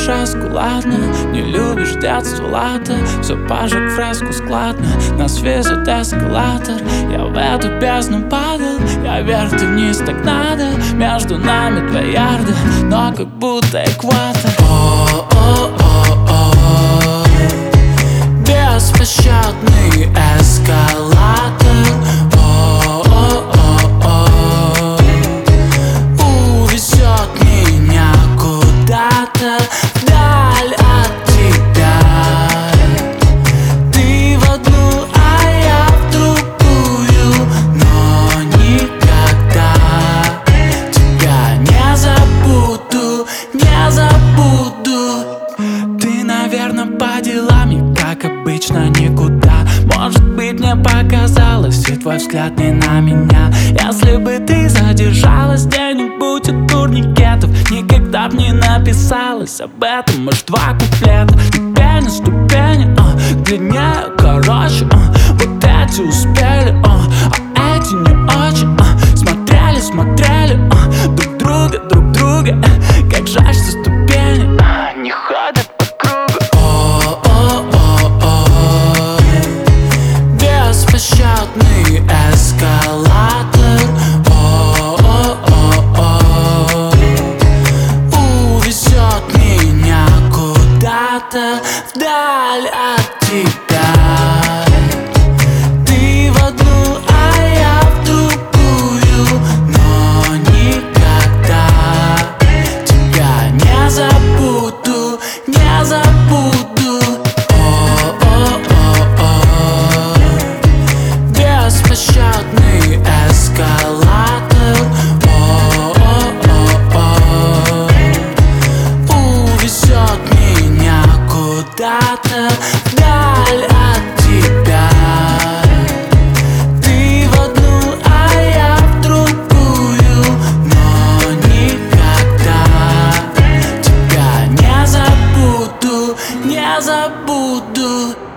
шашку, ладно. Не любишь детство, ладно. Все пожег фреску складно. Нас везет эскалатор. Я в эту бездну падал. Я вверх, ты вниз, так надо. Между нами 2 ярда, но как будто экватор. О-о-о-о, беспощадный эскалатор. О-о-о-о, увезет меня куда-то вдаль от тебя. Ты в одну, а я в другую, но никогда тебя не забуду, не забуду. Ты, наверное, по делам, и как обычно никуда. Может быть, мне показалось, и твой взгляд не на меня. Если бы ты задержалась где-нибудь у турникетов, никогда б не написалась об этом. Может, 2 куплета, ступени, ступени, длиннее, короче, вот эти успели, а эти не очень. Смотрели, смотрели друг друга, как жаль, что ступени не ходят по кругу. О-о-о-о, беспощадный эскалатор. О-о-о-о, увезет меня куда-то вдаль от тебя. Ты в одну, а я в другую, но никогда тебя не забуду, не забуду. О-о-о-о, беспощадный эскалатор. О-о-о-о, увезет меня куда-то вдаль от тебя. Ты в одну, а я в другую, но никогда тебя не забуду, не забуду.